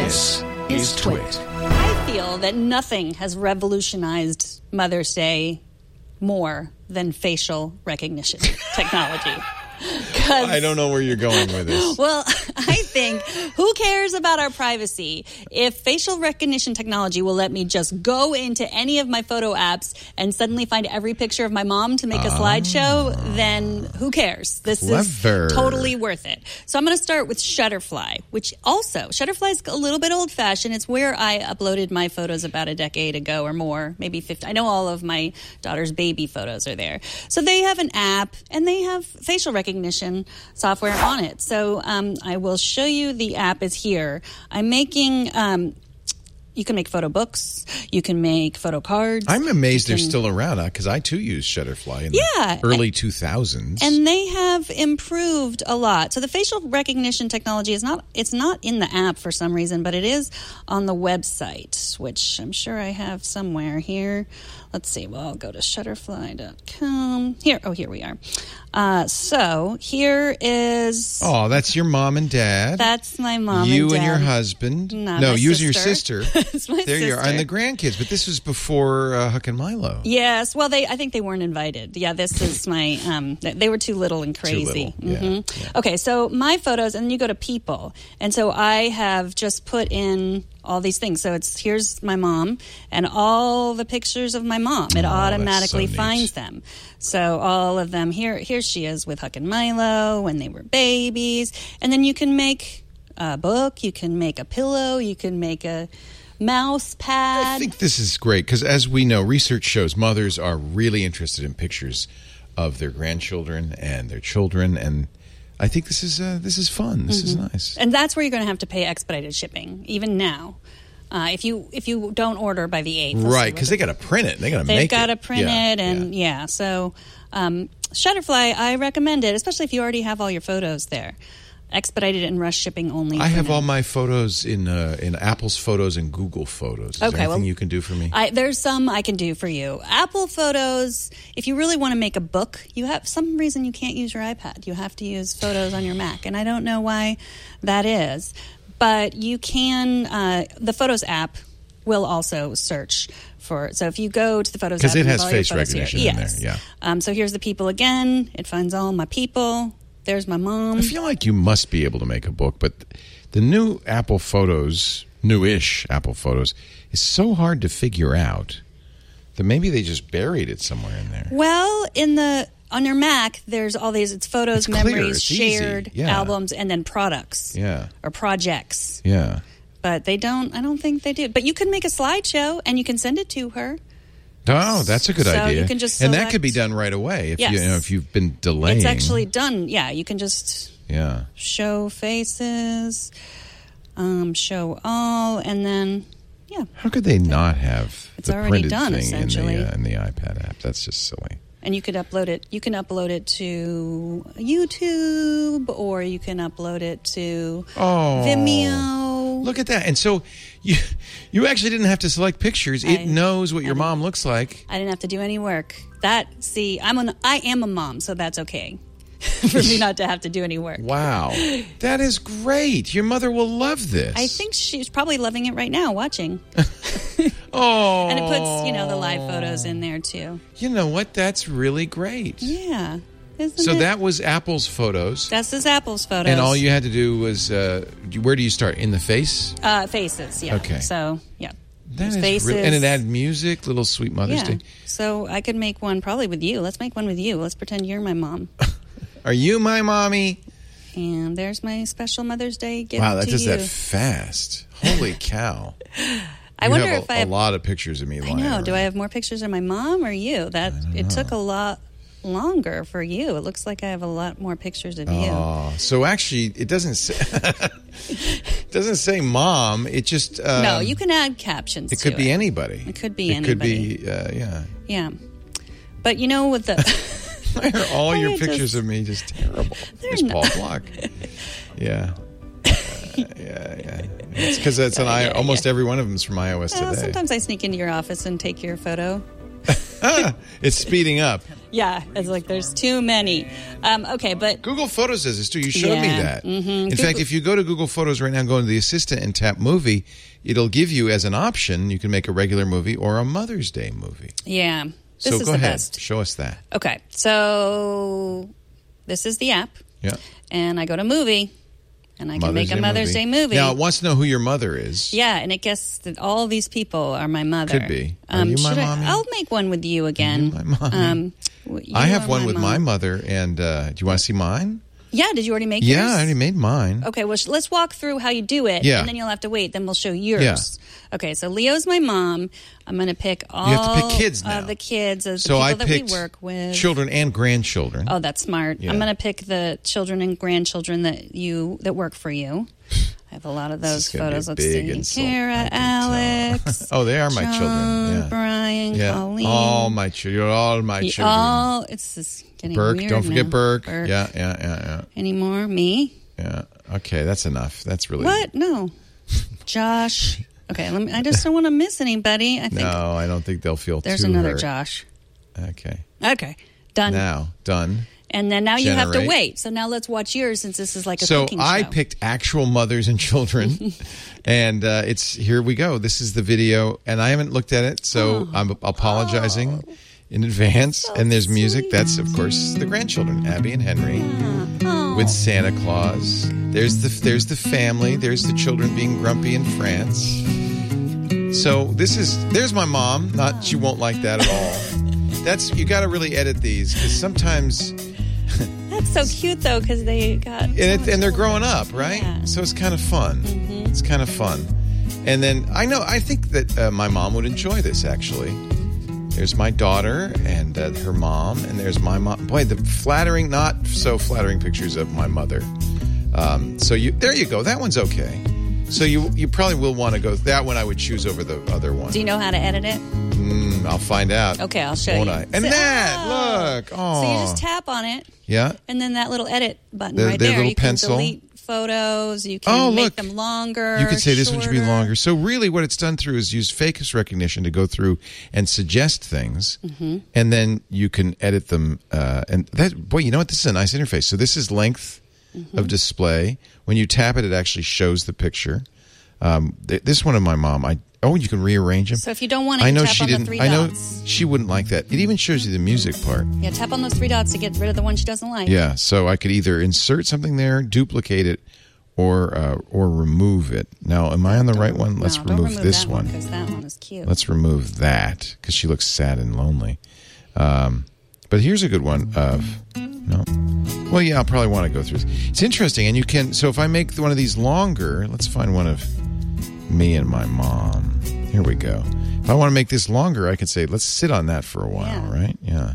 This is Twit. I feel that nothing has revolutionized Mother's Day more than facial recognition technology. I don't know where you're going with this. Well, I think, who cares about our privacy? If facial recognition technology will let me just go into any of my photo apps and suddenly find every picture of my mom to make a slideshow, then who cares? This is totally worth it. So I'm going to start with Shutterfly, which also, Shutterfly is a little bit old-fashioned. It's where I uploaded my photos about a decade ago or more, maybe 50. I know all of my daughter's baby photos are there. So they have an app, and they have facial recognition software on it. So I will show you. The app is here. I'm making, you can make photo books. You can make photo cards. I'm amazed they're still around because I too used Shutterfly in the early 2000s. And they have improved a lot. So the facial recognition technology is it's not in the app for some reason, but it is on the website, which I'm sure I have somewhere here. Let's see. Well, I'll go to shutterfly.com. Here we are. So here is... Oh, that's your mom and dad. That's my mom and dad. You and your husband. No, you and your sister. It's my there sister. You are. And the grandkids. But this was before Huck and Milo. Yes. Well, I think they weren't invited. Yeah, this is my... they were too little and crazy. Too little. Yeah. Okay, so my photos, and then you go to people. And so I have just put in all these things. So here's my mom and all the pictures of my mom. It automatically finds them. So all of them, here she is with Huck and Milo when they were babies. And then you can make a book, you can make a pillow, you can make a mouse pad. I think this is great because, as we know, research shows mothers are really interested in pictures of their grandchildren and their children, and I think this is fun. This is nice. And that's where you're going to have to pay expedited shipping, even now. If you don't order by the 8th. Right, because they got to print it. They got to make it. They've got to print it, and so Shutterfly, I recommend it, especially if you already have all your photos there. Expedited and rush shipping only. I have all my photos in Apple's Photos and Google Photos. Is there anything you can do for me? There's some I can do for you. Apple Photos, if you really want to make a book, you have some reason you can't use your iPad. You have to use Photos on your Mac, and I don't know why that is. But you can, the Photos app will also search for, so if you go to the Photos app, because it has face recognition in there. Yeah. So here's the people again. It finds all my people. There's my mom. I feel like you must be able to make a book, but the new Apple Photos, newish Apple Photos, is so hard to figure out that maybe they just buried it somewhere in there. Well, on your Mac, there's all these, it's photos, memories, shared albums, and then products. Yeah. Or projects. Yeah. But I don't think they do. But you can make a slideshow and you can send it to her. Oh, that's a good idea. You can just and that could be done right away if you've been delaying. It's actually done. Yeah, you can just show faces, show all, and then How could they not have it's the already printed done, thing essentially. in the iPad app? That's just silly. And you could upload it. You can upload it to YouTube, or you can upload it to Vimeo. Look at that! And so you actually didn't have to select pictures. It knows what your mom looks like. I didn't have to do any work. I am a mom, so that's okay for me not to have to do any work. Wow, that is great! Your mother will love this. I think she's probably loving it right now, watching. Oh, and it puts the live photos in there too. You know what? That's really great. Yeah. That was Apple's Photos. This is Apple's Photos. And all you had to do was, where do you start? In the face? Faces, yeah. Okay. So, yeah. That is faces. Really, and it added music, little sweet Mother's Day. So I could make one probably with you. Let's make one with you. Let's pretend you're my mom. Are you my mommy? And there's my special Mother's Day gift. Wow, that to does you. that fast. Holy cow. I wonder have if I have a lot of pictures of me lying I know. around. Do I have more pictures of my mom or you? It took a lot longer for you. It looks like I have a lot more pictures of you. Oh, so actually, it doesn't say mom. It just no. You can add captions. It could be anybody. It could be anybody. It could be yeah. But with the why are all your pictures of me just terrible? There's Paul Block. Yeah. Yeah. It's because it's almost every one of them is from iOS Today. Sometimes I sneak into your office and take your photo. It's speeding up. Yeah, it's like there's too many. Okay, but Google Photos does this too. You showed me that. Mm-hmm. In fact, if you go to Google Photos right now, go into the assistant and tap movie, it'll give you as an option, you can make a regular movie or a Mother's Day movie. Yeah. This So is go the ahead. best. Show us that. Okay, so this is the app. Yeah. And I go to movie, and I can Mother's make a Day Mother's Day movie. Now, it wants to know who your mother is. Yeah, and it guesses that all these people are my mother. Could be. Are you my mommy? I'll make one with you again. Are you my mommy? I have one with my mother, and do you want to see mine? Yeah, did you already make yours? Yeah, I already made mine. Okay, well, let's walk through how you do it, Yeah. and then you'll have to wait. Then we'll show yours. Yeah. Okay, so Leo's my mom. I'm going to pick all You have to pick kids now. of the kids of the So people I that we picked work with. children and grandchildren. Oh, that's smart. Yeah. I'm going to pick the children and grandchildren that work for you. I have a lot of those This is gonna be a photos. Let's big see. insult, Kara, I can tell. Alex. Oh, they are my John, children. Yeah. Brian, Yeah. Colleen. All my children. All my children. It's just getting Burke. weird Don't forget now. Burke. Yeah. Any more? Me? Yeah. Okay, that's enough. That's really What? No. Josh. Okay, I just don't want to miss anybody. I think No, I don't think they'll feel there's too another hurt. Josh. Okay. Okay, done. Now, done. And then now you have to Generate. wait. So now let's watch yours since this is like a So cooking I show. picked actual mothers and children, and it's here we go. This is the video, and I haven't looked at it, so I'm apologizing in advance. And there's music. That's of course the grandchildren, Abby and Henry, with Santa Claus. There's the family. There's the children being grumpy in France. So there's my mom. Not she won't like that at all. You got to really edit these because sometimes. That's so cute though because they got And they're growing up, right? Yeah. So it's kind of fun. It's kind of fun. And then I think that my mom would enjoy this, actually. There's my daughter and her mom, and there's my mom. Boy, the flattering, not so flattering pictures of my mother. So there you go. That one's okay. So you probably will want to go. That one I would choose over the other one. Do you know how to edit it? I'll find out. Okay, I'll show Won't you. I? And look. Oh. So you just tap on it, Yeah. and then that little edit button The right there. little You can pencil. delete photos. You can make look. them longer. You could say this one should be shorter. longer. So really what it's done through is use face recognition to go through and suggest things. And then you can edit them. And that, boy, you know what? This is a nice interface. So this is length of display. When you tap it, it actually shows the picture. This one of my mom, you can rearrange them. So if you don't want it, I you know tap she on didn't. the three I know dots. she wouldn't like that. It even shows you the music part. Yeah, tap on those three dots to get rid of the one she doesn't like. Yeah, so I could either insert something there, duplicate it, or remove it. Now, am I on the right one? Let's No, don't remove this that one. because that one is cute. Let's remove that because she looks sad and lonely. But here's a good one of no. Well, yeah, I'll probably want to go through this. It's interesting, and you can. So if I make one of these longer, let's find one of me and my mom. Here we go. If I want to make this longer, I can say, let's sit on that for a while, Yeah. right? Yeah.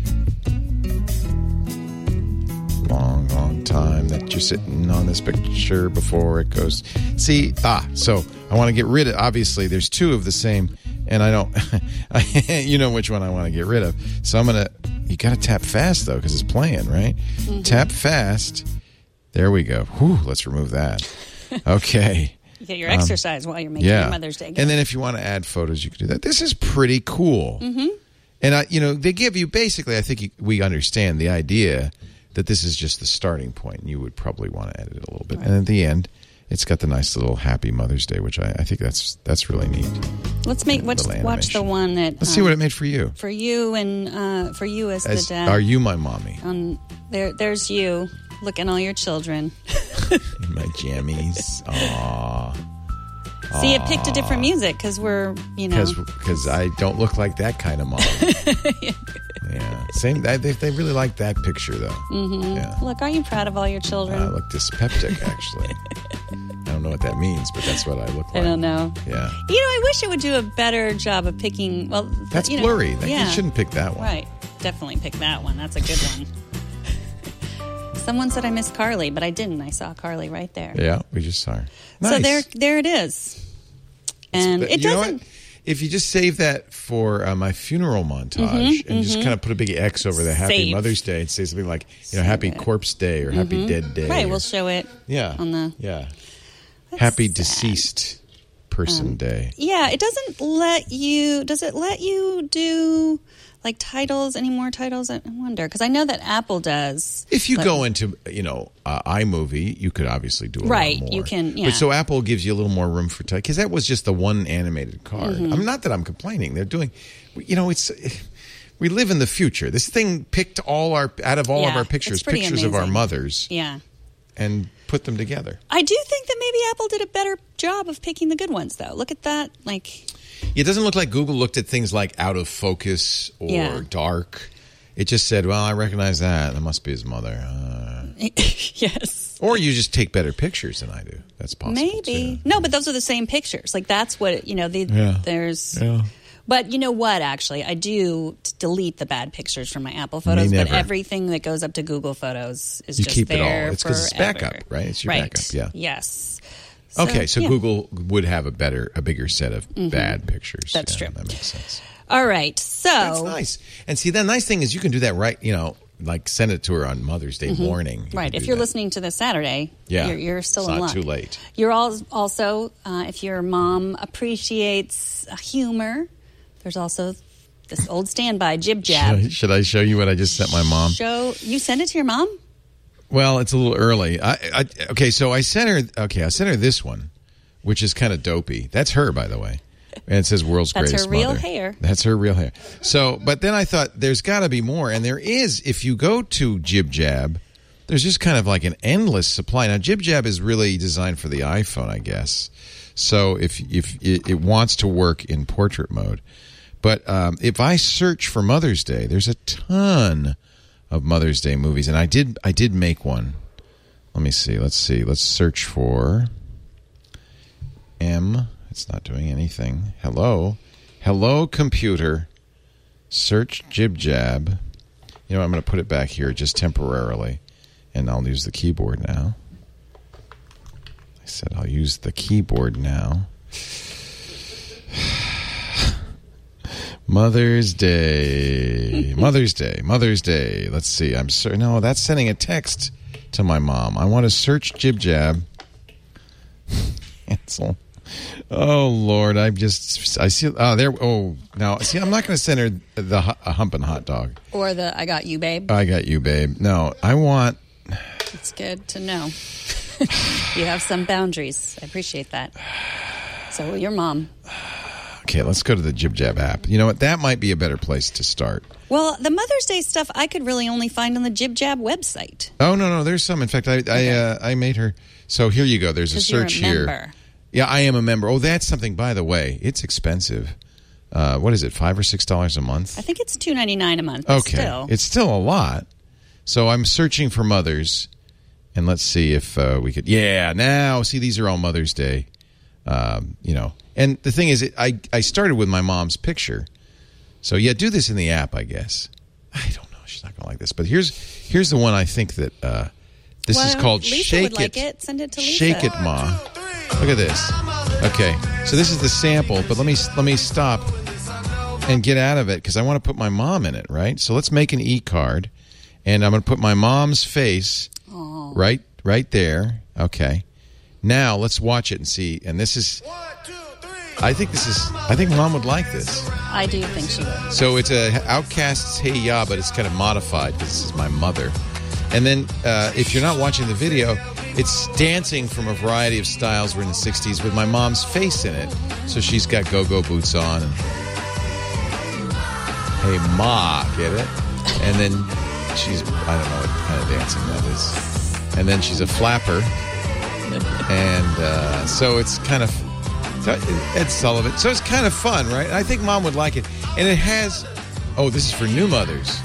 Long time that you're sitting on this picture before it goes. See, so I want to get rid of, obviously, there's two of the same, and I don't, you know which one I want to get rid of. So you got to tap fast, though, because it's playing, right? Tap fast. There we go. Whew, let's remove that. Okay. You get your exercise while you're making your Mother's Day gift. And then if you want to add photos, you can do that. This is pretty cool. And, they give you, basically, I think we understand the idea that this is just the starting point. And you would probably want to edit it a little bit. Right. And at the end, it's got the nice little Happy Mother's Day, which I think that's really neat. Let's watch the one that. Let's see what it made for you. For you and for you as the dad. Are you my mommy? There's you. Look at all your children. In my jammies. Aww. See, it picked a different music because we're, Because I don't look like that kind of mom. Yeah. Same. They really like that picture, though. Yeah. Look, aren't you proud of all your children? I look dyspeptic, actually. I don't know what that means, but that's what I look like. I don't know. Yeah. I wish it would do a better job of picking. Well, that's blurry. Yeah. You shouldn't pick that one. Right. Definitely pick that one. That's a good one. Someone said I missed Carly, but I didn't. I saw Carly right there. Yeah, we just saw her. Nice. So there it is. And it doesn't. Know what? If you just save that for my funeral montage and just kind of put a big X over the Happy Mother's Day and say something like, Happy Corpse Day or Happy Dead Day. Right, we'll show it. Yeah. On the. Yeah. Happy Deceased Person Day. Yeah, it doesn't let you. Does it let you do like titles, any more titles? I wonder, because I know that Apple does. If you go into, iMovie, you could obviously do a lot more. You can, yeah. But so Apple gives you a little more room for time, because that was just the one animated card. I'm not that I'm complaining. They're doing, it's. We live in the future. This thing picked out of all of our pictures amazing. Of our mothers. Yeah. And put them together. I do think that maybe Apple did a better job of picking the good ones, though. Look at that. It doesn't look like Google looked at things like out of focus or dark. It just said, well, I recognize that. That must be his mother. Yes. Or you just take better pictures than I do. That's possible, maybe. too. No, but those are the same pictures. That's what, there's... Yeah. But you know what, actually? I do delete the bad pictures from my Apple Photos, but everything that goes up to Google Photos is just keep there it all. It's because it's backup, right? It's your backup, yeah. Yes. So Google would have a bigger set of bad pictures. That's true. That makes sense. All right, so... That's nice. And see, the nice thing is you can do that right, like send it to her on Mother's Day morning. Right. If you're listening to this Saturday, you're still in luck. It's not too late. You're also, if your mom appreciates humor... There's also this old standby, Jib Jab. Should I show you what I just sent my mom? You sent it to your mom? Well, it's a little early. So I sent her this one, which is kind of dopey. That's her, by the way. And it says world's greatest mother. That's her real hair. That's her real hair. So, but then I thought there's got to be more. And there is, if you go to Jib Jab, there's just kind of like an endless supply. Now, Jib Jab is really designed for the iPhone, I guess. So if it wants to work in portrait mode. But if I search for Mother's Day, there's a ton of Mother's Day movies, and I did make one. Let me see. Let's see. Let's search for M. It's not doing anything. Hello, computer. Search Jib Jab. I'm going to put it back here just temporarily, and I'll use the keyboard now. I said I'll use the keyboard now. Mother's Day. Let's see. No, that's sending a text to my mom. I want to search Jib Jab. Cancel. Oh Lord, I see. Oh, there. Oh, now see, I'm not going to send her a humping hot dog or the I got you, babe. I got you, babe. No, I want. It's good to know you have some boundaries. I appreciate that. So will your mom. Okay, let's go to the Jib Jab app. You know what? That might be a better place to start. Well, the Mother's Day stuff I could really only find on the Jib Jab website. Oh, no. There's some. In fact, I made her. So here you go. There's a search here. Yeah, I am a member. Oh, that's something, by the way. It's expensive. What is it, $5 or $6 a month? I think it's $2.99 a month. Okay. It's still a lot. So I'm searching for mothers, and let's see if we could. Yeah, now, see, these are all Mother's Day. And the thing is, I started with my mom's picture. So, yeah, do this in the app, I guess. I don't know. She's not going to like this. But here's the one I think that this is called Lisa Shake would like it. Send it to Lisa. Shake It, Ma. Look at this. Okay, so this is the sample, but let me stop and get out of it because I want to put my mom in it, right? So let's make an e-card, and I'm going to put my mom's face right there. Okay. Now let's watch it and see. And this is... I think Mom would like this. I do think she would. So it's a Outkast's Hey Ya, but it's kind of modified because this is my mother. And then if you're not watching the video, it's dancing from a variety of styles. We're in the 60s with my mom's face in it. So she's got go-go boots on. And, hey, Ma, get it? And then she's, I don't know what kind of dancing that is. And then she's a flapper. And so it's kind of... Ed Sullivan. So it's kind of fun, right? I think Mom would like it. And it has... Oh, this is for new mothers.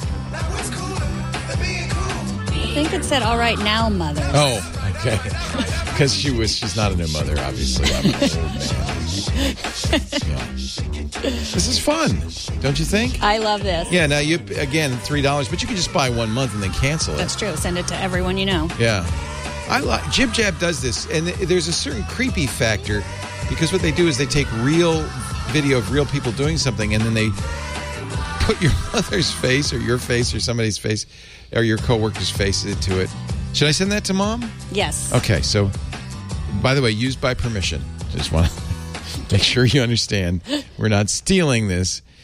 I think it said, all right, now, mother. Oh, okay. Because she's not a new mother, obviously. I'm an old man. Yeah. This is fun, don't you think? I love this. Yeah, now, again, $3, but you can just buy 1 month and then cancel it. That's true. Send it to everyone you know. Yeah. Jib Jab does this, and there's a certain creepy factor, because what they do is they take real video of real people doing something, and then they put your mother's face or your face or somebody's face or your coworker's face into it. Should I send that to Mom? Yes. Okay, so, by the way, used by permission. Just want to make sure you understand we're not stealing this.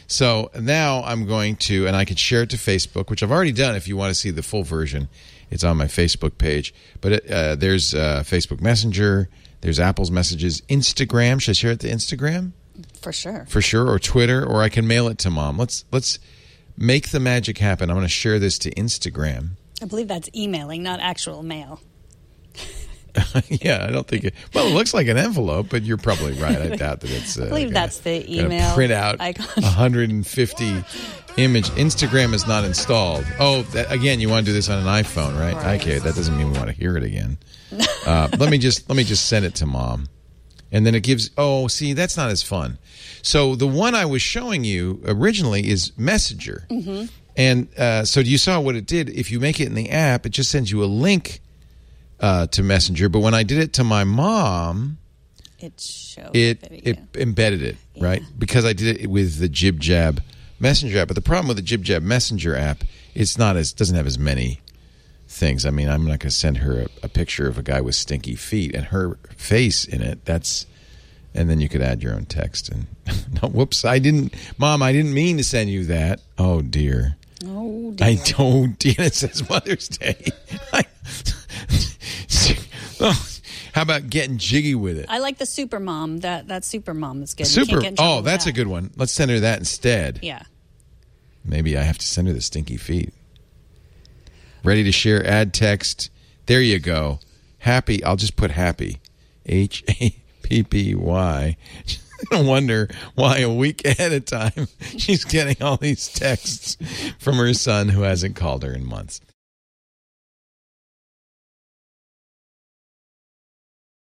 So now I'm going to, and I can share it to Facebook, which I've already done. If you want to see the full version, it's on my Facebook page. But there's Facebook Messenger, there's Apple's Messages, Instagram. Should I share it to Instagram? For sure. For sure, or Twitter, or I can mail it to Mom. Let's make the magic happen. I'm going to share this to Instagram. I believe that's emailing, not actual mail. Yeah, I don't think it... Well, it looks like an envelope, but you're probably right. I doubt that it's... I believe that's the email print out icon. 150 image. Instagram is not installed. Oh, again, you want to do this on an iPhone, right? Okay, that doesn't mean we want to hear it again. Let me just send it to Mom. And then it gives... Oh, see, that's not as fun. So the one I was showing you originally is Messenger. Mm-hmm. And so you saw what it did. If you make it in the app, it just sends you a link to Messenger. But when I did it to my mom, it showed it embedded it, right? Because I did it with the Jib Jab Messenger app. But the problem with the Jib Jab Messenger app, doesn't have as many things. I mean, I'm not going to send her a picture of a guy with stinky feet and her face in it. And then you could add your own text. And no, whoops, Mom, I didn't mean to send you that. Oh dear. Oh dear. I don't. It says Mother's Day. How about getting jiggy with it? I like the Super Mom. That Super Mom is good. That's a good one. Let's send her that instead. Yeah. Maybe I have to send her the stinky feet. Ready to share, add text. There you go. Happy. I'll just put happy. HAPPY. I wonder why a week ahead of time she's getting all these texts from her son who hasn't called her in months.